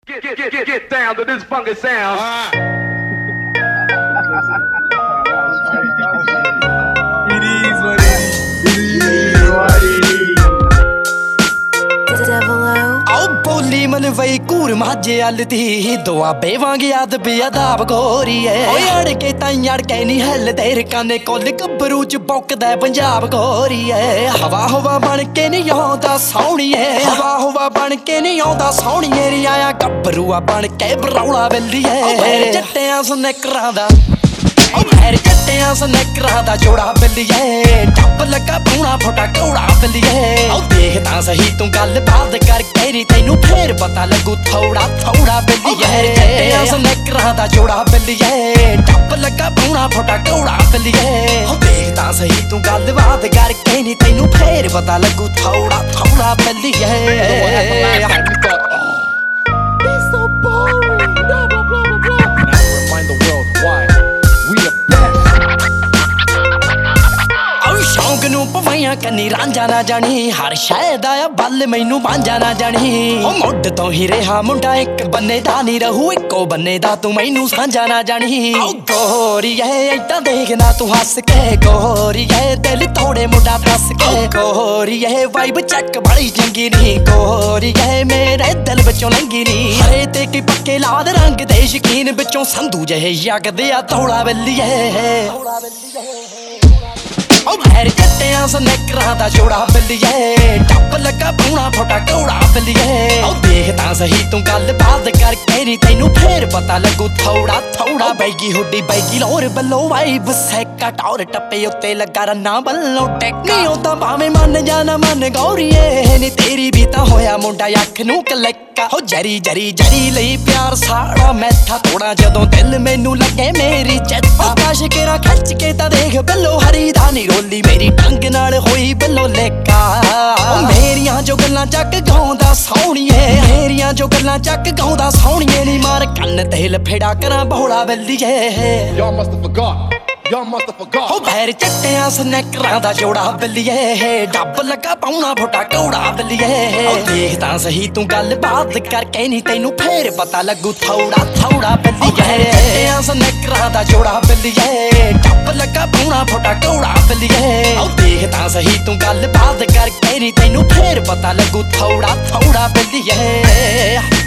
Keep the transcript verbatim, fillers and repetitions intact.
Get, get, get, get, get down to this funky sound. Uh. It is what it is. It is what it is. आओ बोली मन वही कूर माजे अलती दुआबे वांग याद बेअदाब गोरी है ओए अड़के ताई अड़के नी हल तेरे काने कोल गबरू च बौकदा पंजाब गोरी है हवा हवा बन के नी आउंदा सोहणीए हवा हवा बन के नी आउंदा सोहणीए री आया गबरूआ बन के बरौला वेलीए मेरे जट्टियां सनकरां दा मेरे जट्टियां सनकरां दा जोड़ा वेलीए टप लगा पूना फोटा कौड़ा वेलीए ओ देखदा सही तू गल बात करके नी तैनू फेर पता लगू थोड़ा थोड़ा वेलीए मेरे जट्टियां सनकरां दा जोड़ा वेलीए टप लगा पूना फोटा कौड़ा वेलीए ओ देखदा सही तू गल बात करके नी तैनू फेर पता लगू थोड़ा थोड़ा वेलीए It's so boring. Blah, blah, blah, blah, blah. And I remind the world why we the best. शौक नू पवाइयां कन्नी रांझा ना जानी हर शायद आया बल मैनू बांझा ना जानी ओ मुड तो ही रहा मुंडा एक बन्ने दा नी रहू इको बन्ने दा तू मैनू सांझा ना जानी ओ गोरी है ऐटा देखना तू हस के गोरी है दिल तोड़े मुंडा दस के गोरी है वाइब चेक बड़ी चंगी नी गोरी है मेरे दिल विचों लंघी नी हरे ते की पक्के लाद रंग दे शकीन विचों संधू जहे यगदे आ थोड़ा वेलीए ओ मेरे जट्टियां सनकरां दा जोड़ा वेलीए टप लगा पूना फोटा कौड़ा वेलीए ओ देखदा सही तू गल बात करके नी तैनू फेर पता लगू थोड़ा थोड़ा बैगी हुड्डी बैगी लोर बल्लो वाइब सैका टौर टप्पे उत्ते लगा रन्ना बल्लो टेका नी ओदा भावें मन जाना मन गौरीए नी तेरी भी तां होया मुंडा अख नू कलैका हो जरी जरी जरी लई प्यार साड़ा मैठा थोड़ा जदों दिल मैनू लगे मेरी चेता काश केरा खच के तां देख बल्लो हरी दा नी रोली मेरी टंग नाल होई बल्लो लेका मेरियां जो गल्लां चक गाउंदा सोहणीए मेरियां जो गल्लां चक गाउंदा सोहणीए नी मार कन्न ते लफेड़ा करां Bahuda वेलीए Y'all must have forgot. Y'all must have forgot. हो पैर जट्टियां सनकरां दा जोड़ा वेलीए डब लगा पाउना फोटा कौड़ा वेलीए ओ देखदा सही तू गल बात करके नी तैनू फेर पता लगू थोड़ा थोड़ा वेलीए जट्टियां सनकरां दा जोड़ा वेलीए डब लगा पाउना फोटा कौड़ा वेलीए ओ देखदा सही तू गल बात करके नी तैनू फेर पता लगू थोड़ा थोड़ा वेलीए